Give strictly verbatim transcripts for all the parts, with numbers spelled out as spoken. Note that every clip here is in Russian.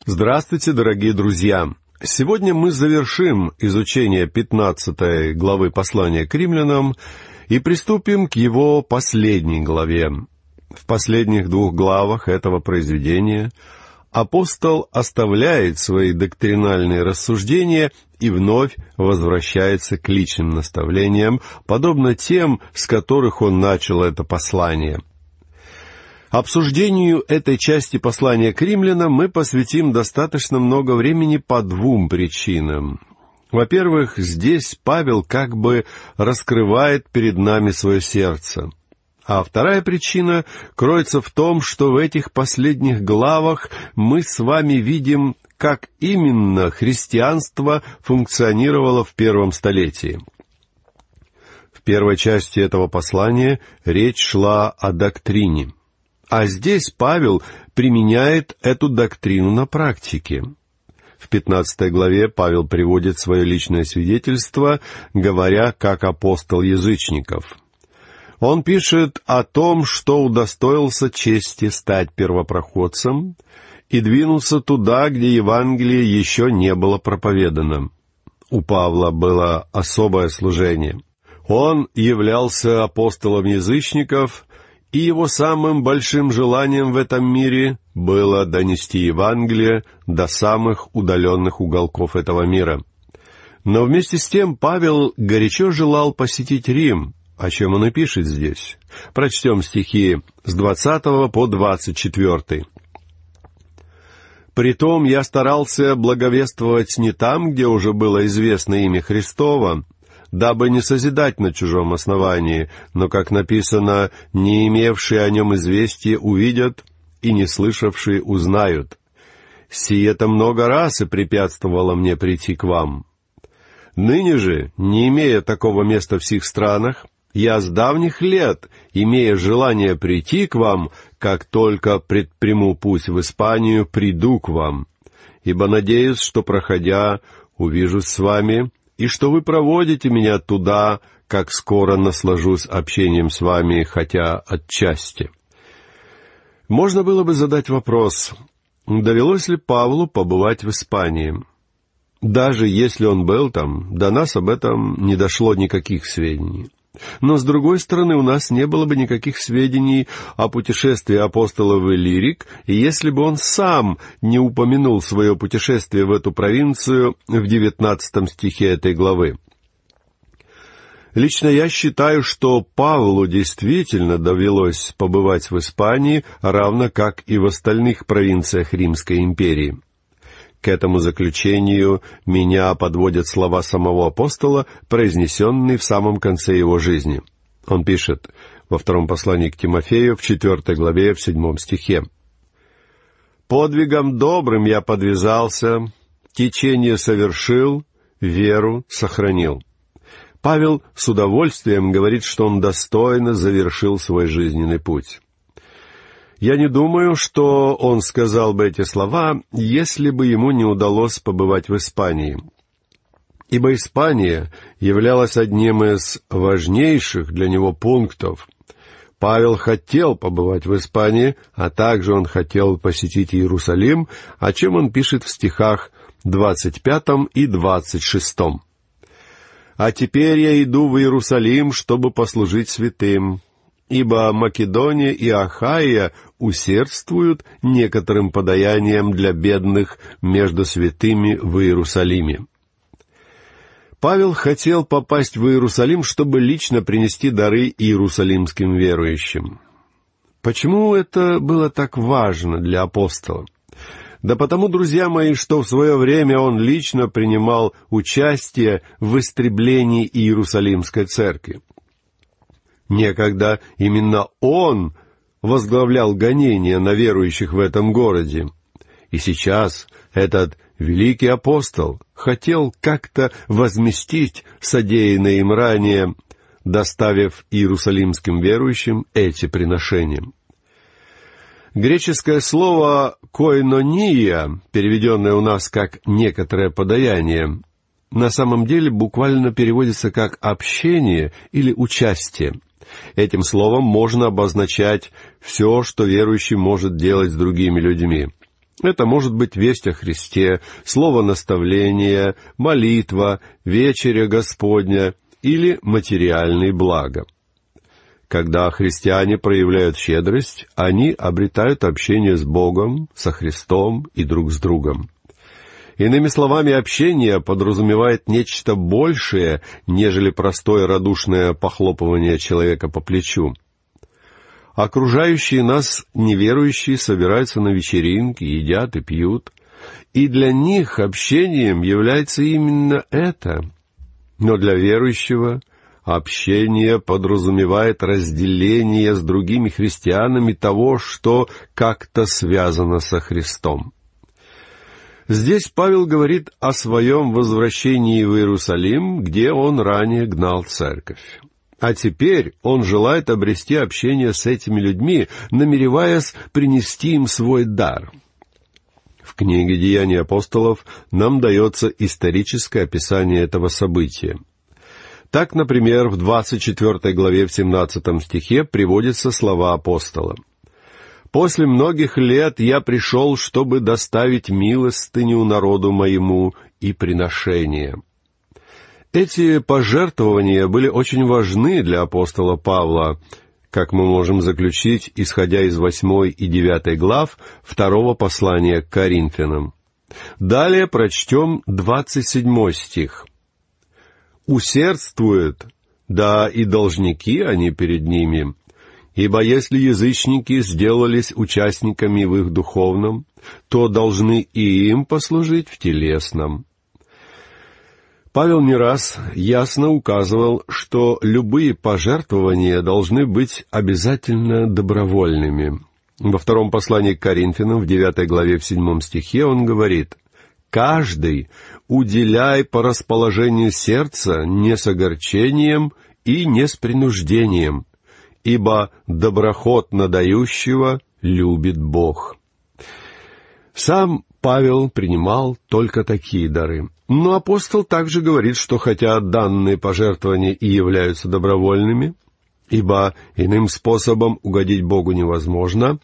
Здравствуйте, дорогие друзья! Сегодня мы завершим изучение пятнадцатой главы послания к римлянам и приступим к его последней главе. В последних двух главах этого произведения апостол оставляет свои доктринальные рассуждения и вновь возвращается к личным наставлениям, подобно тем, с которых он начал это послание. Обсуждению этой части послания к римлянам мы посвятим достаточно много времени по двум причинам. Во-первых, здесь Павел как бы раскрывает перед нами свое сердце. А вторая причина кроется в том, что в этих последних главах мы с вами видим, как именно христианство функционировало в первом столетии. В первой части этого послания речь шла о доктрине. А здесь Павел применяет эту доктрину на практике. В пятнадцатой главе Павел приводит свое личное свидетельство, говоря как апостол язычников. Он пишет о том, что удостоился чести стать первопроходцем и двинулся туда, где Евангелие еще не было проповедано. У Павла было особое служение. Он являлся апостолом язычников, и его самым большим желанием в этом мире было донести Евангелие до самых удаленных уголков этого мира. Но вместе с тем Павел горячо желал посетить Рим, о чем он и пишет здесь. Прочтем стихи с двадцатого по двадцать четвёртый. «Притом я старался благовествовать не там, где уже было известно имя Христово, дабы не созидать на чужом основании, но, как написано, не имевшие о нем известия увидят, и не слышавшие узнают. Сие-то много раз и препятствовало мне прийти к вам. Ныне же, не имея такого места в сих странах, я с давних лет, имея желание прийти к вам, как только предприму путь в Испанию, приду к вам, ибо надеюсь, что, проходя, увижусь с вами, и что вы проводите меня туда, как скоро наслажусь общением с вами, хотя отчасти». Можно было бы задать вопрос, довелось ли Павлу побывать в Испании? Даже если он был там, до нас об этом не дошло никаких сведений. Но, с другой стороны, у нас не было бы никаких сведений о путешествии апостола в Иллирик, если бы он сам не упомянул свое путешествие в эту провинцию в девятнадцатом стихе этой главы. Лично я считаю, что Павлу действительно довелось побывать в Испании, равно как и в остальных провинциях Римской империи. К этому заключению меня подводят слова самого апостола, произнесенные в самом конце его жизни. Он пишет во втором послании к Тимофею, в четвертой главе, в седьмом стихе. «Подвигом добрым я подвязался, течение совершил, веру сохранил». Павел с удовольствием говорит, что он достойно завершил свой жизненный путь. Я не думаю, что он сказал бы эти слова, если бы ему не удалось побывать в Испании. Ибо Испания являлась одним из важнейших для него пунктов. Павел хотел побывать в Испании, а также он хотел посетить Иерусалим, о чем он пишет в стихах двадцать пятом и двадцать шестом. «А теперь я иду в Иерусалим, чтобы послужить святым, ибо Македония и Ахайя усердствуют некоторым подаянием для бедных между святыми в Иерусалиме». Павел хотел попасть в Иерусалим, чтобы лично принести дары иерусалимским верующим. Почему это было так важно для апостола? Да потому, друзья мои, что в свое время он лично принимал участие в истреблении Иерусалимской церкви. Некогда именно он возглавлял гонения на верующих в этом городе. И сейчас этот великий апостол хотел как-то возместить содеянное им ранее, доставив иерусалимским верующим эти приношения. Греческое слово «коинония», переведенное у нас как «некоторое подаяние», на самом деле буквально переводится как «общение» или «участие». Этим словом можно обозначать все, что верующий может делать с другими людьми. Это может быть весть о Христе, слово наставления, молитва, вечеря Господня или материальные блага. Когда христиане проявляют щедрость, они обретают общение с Богом, со Христом и друг с другом. Иными словами, общение подразумевает нечто большее, нежели простое радушное похлопывание человека по плечу. Окружающие нас неверующие собираются на вечеринки, едят и пьют, и для них общением является именно это. Но для верующего общение подразумевает разделение с другими христианами того, что как-то связано со Христом. Здесь Павел говорит о своем возвращении в Иерусалим, где он ранее гнал церковь. А теперь он желает обрести общение с этими людьми, намереваясь принести им свой дар. В книге «Деяния апостолов» нам дается историческое описание этого события. Так, например, в двадцать четвёртой главе в семнадцатом стихе приводятся слова апостола. «После многих лет я пришел, чтобы доставить милостыню народу моему и приношение». Эти пожертвования были очень важны для апостола Павла, как мы можем заключить, исходя из восьмой и девятой глав второго послания к Коринфянам. Далее прочтем двадцать седьмой стих. «Усердствуют, да и должники они перед ними, ибо если язычники сделались участниками в их духовном, то должны и им послужить в телесном». Павел не раз ясно указывал, что любые пожертвования должны быть обязательно добровольными. Во втором послании к Коринфянам, в девятой главе, в седьмом стихе, он говорит: «Каждый уделяй по расположению сердца не с огорчением и не с принуждением, ибо доброхотно дающего любит Бог». Сам Павел принимал только такие дары. Но апостол также говорит, что хотя данные пожертвования и являются добровольными, ибо иным способом угодить Богу невозможно,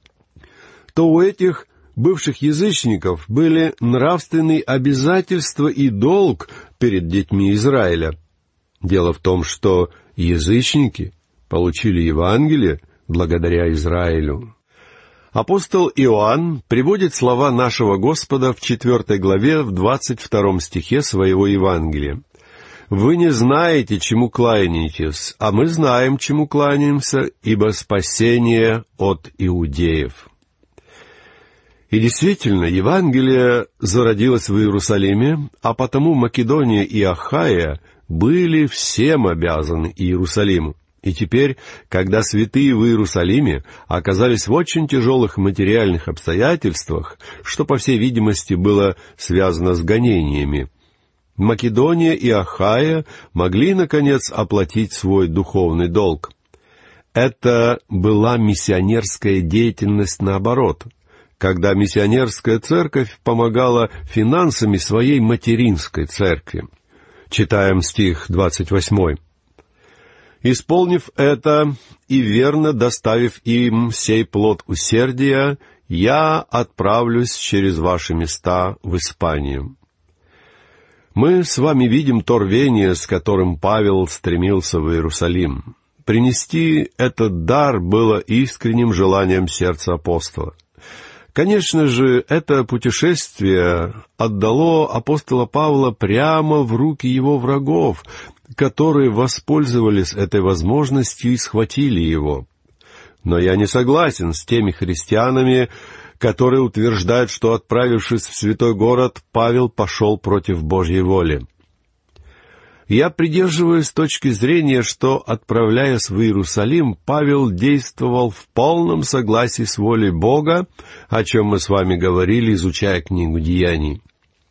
то у этих бывших язычников были нравственные обязательства и долг перед детьми Израиля. Дело в том, что язычники получили Евангелие благодаря Израилю. Апостол Иоанн приводит слова нашего Господа в четвёртой главе, в двадцать втором стихе своего Евангелия. «Вы не знаете, чему кланяетесь, а мы знаем, чему кланяемся, ибо спасение от иудеев». И действительно, Евангелие зародилось в Иерусалиме, а потому Македония и Ахайя были всем обязаны Иерусалиму. И теперь, когда святые в Иерусалиме оказались в очень тяжелых материальных обстоятельствах, что, по всей видимости, было связано с гонениями, Македония и Ахайя могли, наконец, оплатить свой духовный долг. Это была миссионерская деятельность наоборот, когда миссионерская церковь помогала финансами своей материнской церкви. Читаем стих двадцать восьмой. «Исполнив это и верно доставив им сей плод усердия, я отправлюсь через ваши места в Испанию». Мы с вами видим то рвение, с которым Павел стремился в Иерусалим. Принести этот дар было искренним желанием сердца апостола. Конечно же, это путешествие отдало апостола Павла прямо в руки его врагов, которые воспользовались этой возможностью и схватили его. Но я не согласен с теми христианами, которые утверждают, что, отправившись в святой город, Павел пошел против Божьей воли. Я придерживаюсь точки зрения, что, отправляясь в Иерусалим, Павел действовал в полном согласии с волей Бога, о чем мы с вами говорили, изучая книгу «Деяний».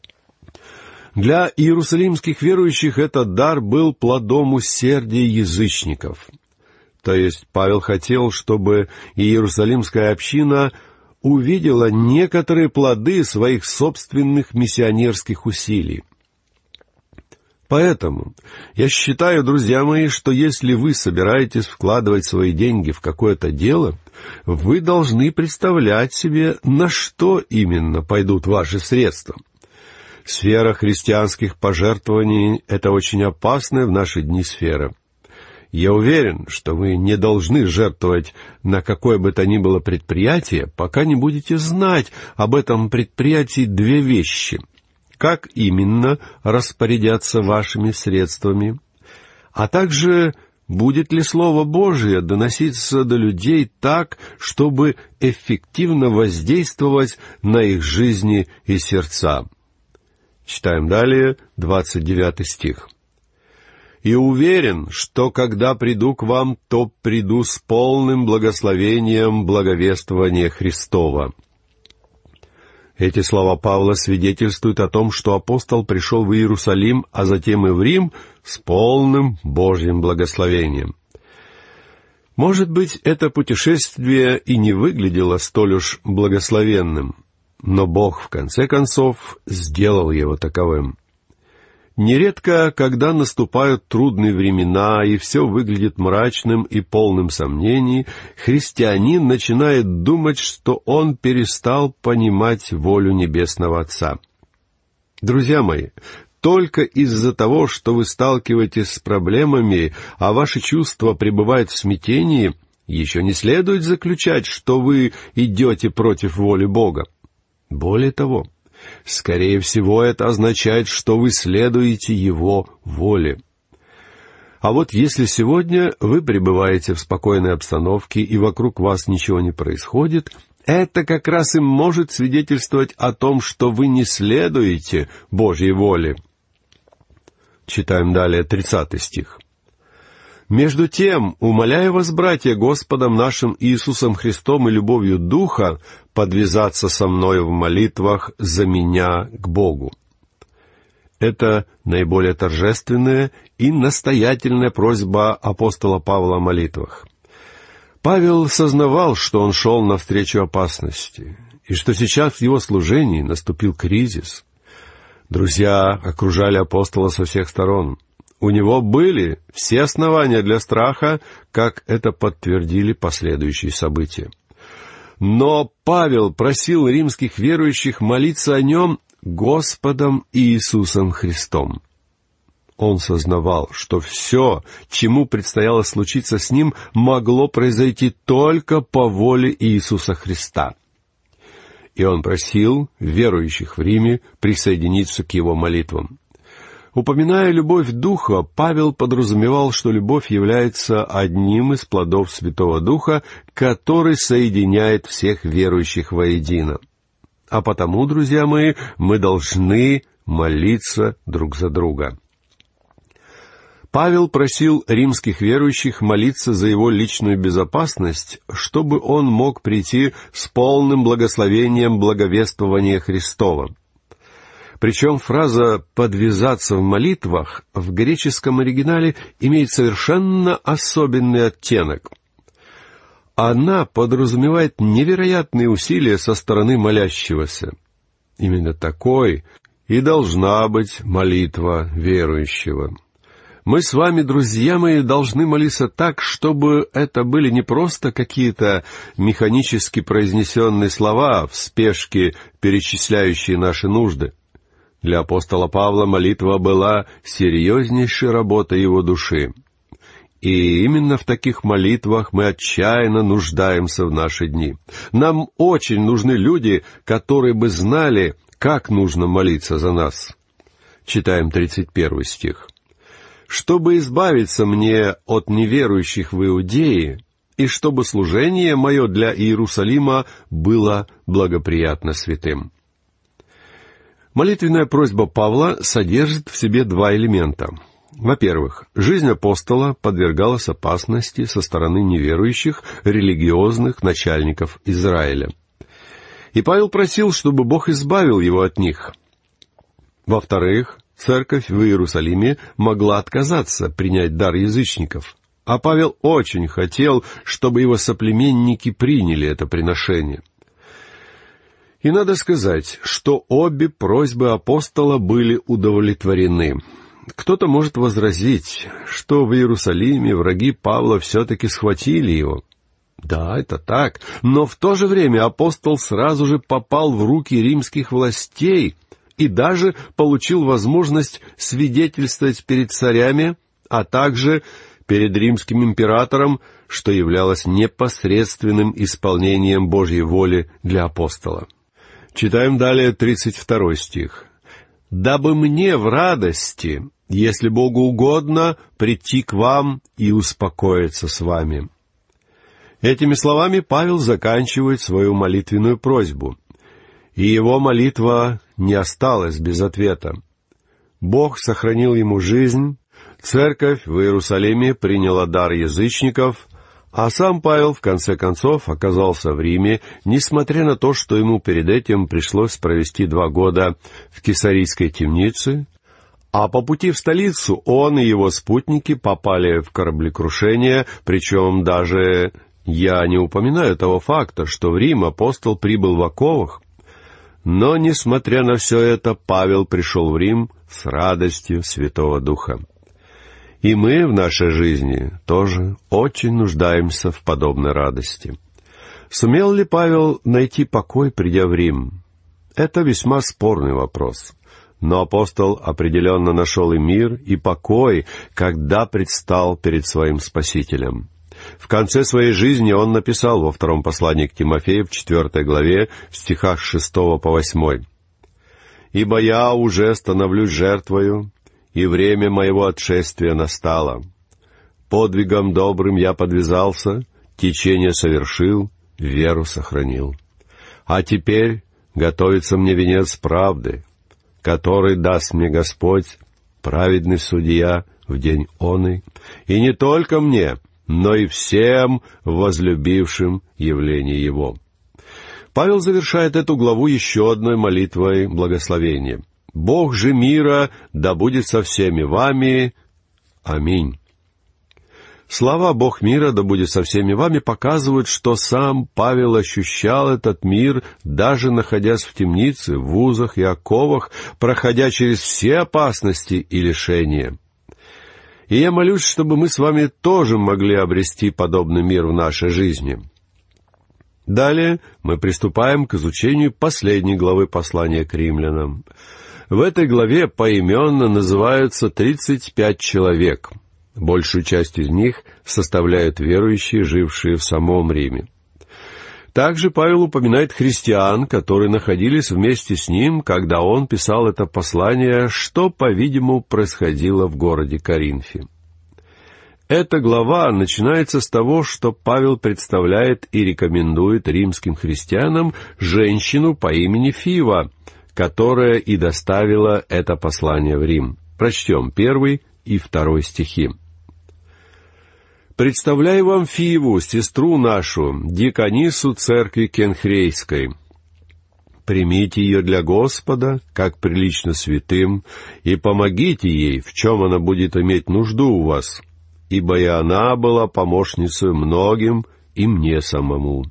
Для иерусалимских верующих этот дар был плодом усердия язычников. То есть Павел хотел, чтобы иерусалимская община увидела некоторые плоды своих собственных миссионерских усилий. Поэтому я считаю, друзья мои, что если вы собираетесь вкладывать свои деньги в какое-то дело, вы должны представлять себе, на что именно пойдут ваши средства. Сфера христианских пожертвований — это очень опасная в наши дни сфера. Я уверен, что вы не должны жертвовать на какое бы то ни было предприятие, пока не будете знать об этом предприятии две вещи: как именно распорядятся вашими средствами, а также будет ли Слово Божие доноситься до людей так, чтобы эффективно воздействовать на их жизни и сердца. Читаем далее, двадцать девятый стих. «И уверен, что когда приду к вам, то приду с полным благословением благовествования Христова». Эти слова Павла свидетельствуют о том, что апостол пришел в Иерусалим, а затем и в Рим с полным Божьим благословением. Может быть, это путешествие и не выглядело столь уж благословенным, но Бог, в конце концов, сделал его таковым. Нередко, когда наступают трудные времена, и все выглядит мрачным и полным сомнений, христианин начинает думать, что он перестал понимать волю Небесного Отца. Друзья мои, только из-за того, что вы сталкиваетесь с проблемами, а ваши чувства пребывают в смятении, еще не следует заключать, что вы идете против воли Бога. Более того, скорее всего, это означает, что вы следуете Его воле. А вот если сегодня вы пребываете в спокойной обстановке и вокруг вас ничего не происходит, это как раз и может свидетельствовать о том, что вы не следуете Божьей воле. Читаем далее тридцатый стих. «Между тем, умоляю вас, братья, Господом нашим Иисусом Христом и любовью Духа, подвязаться со мною в молитвах за меня к Богу». Это наиболее торжественная и настоятельная просьба апостола Павла о молитвах. Павел сознавал, что он шел навстречу опасности, и что сейчас в его служении наступил кризис. Друзья окружали апостола со всех сторон. У него были все основания для страха, как это подтвердили последующие события. Но Павел просил римских верующих молиться о нем Господом Иисусом Христом. Он сознавал, что все, чему предстояло случиться с ним, могло произойти только по воле Иисуса Христа. И он просил верующих в Риме присоединиться к его молитвам. Упоминая любовь Духа, Павел подразумевал, что любовь является одним из плодов Святого Духа, который соединяет всех верующих воедино. А потому, друзья мои, мы должны молиться друг за друга. Павел просил римских верующих молиться за его личную безопасность, чтобы он мог прийти с полным благословением благовествования Христова. Причем фраза «подвязаться в молитвах» в греческом оригинале имеет совершенно особенный оттенок. Она подразумевает невероятные усилия со стороны молящегося. Именно такой и должна быть молитва верующего. Мы с вами, друзья мои, должны молиться так, чтобы это были не просто какие-то механически произнесенные слова, в спешке перечисляющие наши нужды. Для апостола Павла молитва была серьезнейшей работой его души. И именно в таких молитвах мы отчаянно нуждаемся в наши дни. Нам очень нужны люди, которые бы знали, как нужно молиться за нас. Читаем тридцать первый стих. «Чтобы избавиться мне от неверующих в Иудее, и чтобы служение мое для Иерусалима было благоприятно святым». Молитвенная просьба Павла содержит в себе два элемента. Во-первых, жизнь апостола подвергалась опасности со стороны неверующих религиозных начальников Израиля. И Павел просил, чтобы Бог избавил его от них. Во-вторых, церковь в Иерусалиме могла отказаться принять дар язычников, а Павел очень хотел, чтобы его соплеменники приняли это приношение. И надо сказать, что обе просьбы апостола были удовлетворены. Кто-то может возразить, что в Иерусалиме враги Павла все-таки схватили его. Да, это так, но в то же время апостол сразу же попал в руки римских властей и даже получил возможность свидетельствовать перед царями, а также перед римским императором, что являлось непосредственным исполнением Божьей воли для апостола. Читаем далее тридцать второй стих. «Дабы мне в радости, если Богу угодно, прийти к вам и успокоиться с вами». Этими словами Павел заканчивает свою молитвенную просьбу, и его молитва не осталась без ответа. Бог сохранил ему жизнь, церковь в Иерусалиме приняла дар язычников, а сам Павел, в конце концов, оказался в Риме, несмотря на то, что ему перед этим пришлось провести два года в Кесарийской темнице, а по пути в столицу он и его спутники попали в кораблекрушение, причем даже я не упоминаю того факта, что в Рим апостол прибыл в оковах, но, несмотря на все это, Павел пришел в Рим с радостью Святого Духа. И мы в нашей жизни тоже очень нуждаемся в подобной радости. Сумел ли Павел найти покой, придя в Рим? Это весьма спорный вопрос. Но апостол определенно нашел и мир, и покой, когда предстал перед своим Спасителем. В конце своей жизни он написал во втором послании к Тимофею в четвертой главе, в стихах с шестого по восьмой. «Ибо я уже становлюсь жертвою, и время моего отшествия настало. Подвигом добрым я подвязался, течение совершил, веру сохранил. А теперь готовится мне венец правды, который даст мне Господь, праведный судья, в день оный, и не только мне, но и всем возлюбившим явление Его». Павел завершает эту главу еще одной молитвой благословения. «Бог же мира да будет со всеми вами. Аминь». Слова «Бог мира да будет со всеми вами» показывают, что сам Павел ощущал этот мир, даже находясь в темнице, в вузах и оковах, проходя через все опасности и лишения. И я молюсь, чтобы мы с вами тоже могли обрести подобный мир в нашей жизни. Далее мы приступаем к изучению последней главы послания к римлянам. В этой главе поименно называются тридцать пять человек. Большую часть из них составляют верующие, жившие в самом Риме. Также Павел упоминает христиан, которые находились вместе с ним, когда он писал это послание, что, по-видимому, происходило в городе Коринфе. Эта глава начинается с того, что Павел представляет и рекомендует римским христианам женщину по имени Фива, которая и доставила это послание в Рим. Прочтем первый и второй стихи. «Представляю вам Фиву, сестру нашу, диконису церкви Кенхрейской. Примите ее для Господа, как прилично святым, и помогите ей, в чем она будет иметь нужду у вас, ибо и она была помощницей многим, и мне самому».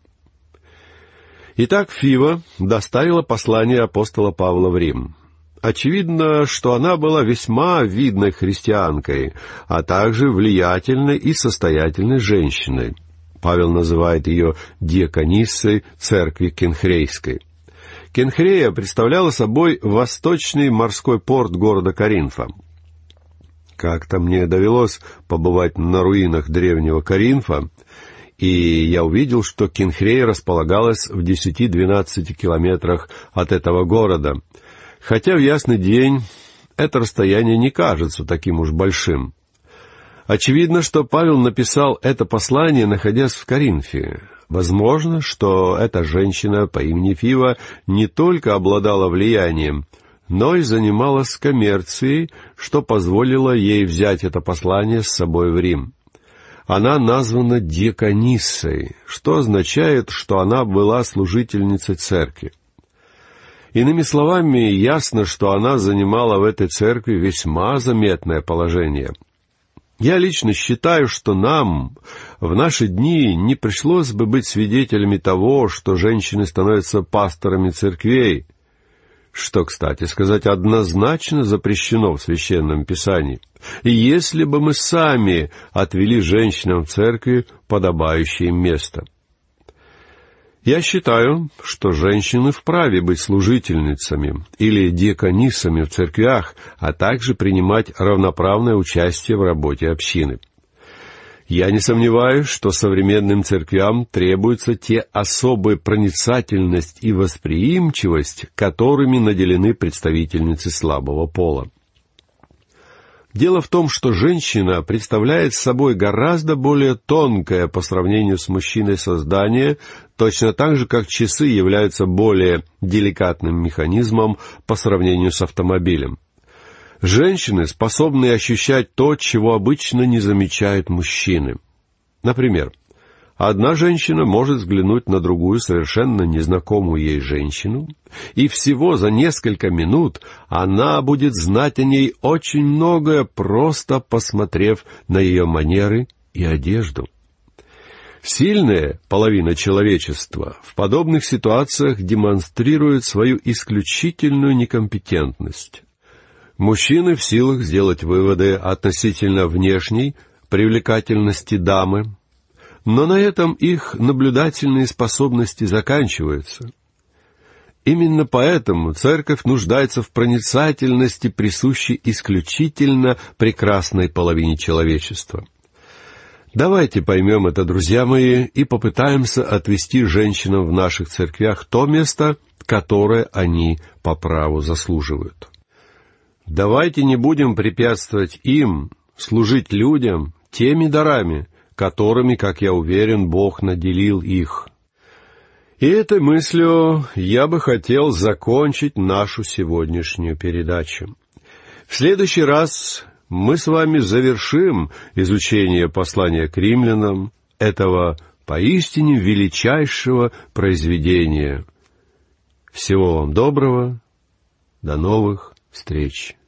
Итак, Фива доставила послание апостола Павла в Рим. Очевидно, что она была весьма видной христианкой, а также влиятельной и состоятельной женщиной. Павел называет ее диакониссой церкви Кенхрейской. Кенхрея представляла собой восточный морской порт города Коринфа. Как-то мне довелось побывать на руинах древнего Коринфа, и я увидел, что Кенхрея располагалась в десяти-двенадцати километрах от этого города, хотя в ясный день это расстояние не кажется таким уж большим. Очевидно, что Павел написал это послание, находясь в Коринфе. Возможно, что эта женщина по имени Фива не только обладала влиянием, но и занималась коммерцией, что позволило ей взять это послание с собой в Рим. Она названа диакониссой, что означает, что она была служительницей церкви. Иными словами, ясно, что она занимала в этой церкви весьма заметное положение. Я лично считаю, что нам в наши дни не пришлось бы быть свидетелями того, что женщины становятся пасторами церквей. что, кстати сказать, однозначно запрещено в Священном Писании. И если бы мы сами отвели женщинам в церкви подобающее им место. Я считаю, что женщины вправе быть служительницами или диаконисами в церквях, а также принимать равноправное участие в работе общины. Я не сомневаюсь, что современным церквям требуются те особая проницательность и восприимчивость, которыми наделены представительницы слабого пола. Дело в том, что женщина представляет собой гораздо более тонкое по сравнению с мужчиной создание, точно так же, как часы являются более деликатным механизмом по сравнению с автомобилем. Женщины способны ощущать то, чего обычно не замечают мужчины. Например, одна женщина может взглянуть на другую совершенно незнакомую ей женщину, и всего за несколько минут она будет знать о ней очень многое, просто посмотрев на ее манеры и одежду. Сильная половина человечества в подобных ситуациях демонстрирует свою исключительную некомпетентность. Мужчины в силах сделать выводы относительно внешней привлекательности дамы, но на этом их наблюдательные способности заканчиваются. Именно поэтому церковь нуждается в проницательности, присущей исключительно прекрасной половине человечества. Давайте поймем это, друзья мои, и попытаемся отвести женщинам в наших церквях то место, которое они по праву заслуживают. Давайте не будем препятствовать им служить людям теми дарами, которыми, как я уверен, Бог наделил их. И этой мыслью я бы хотел закончить нашу сегодняшнюю передачу. В следующий раз мы с вами завершим изучение послания к римлянам, этого поистине величайшего произведения. Всего вам доброго, до новых встреч.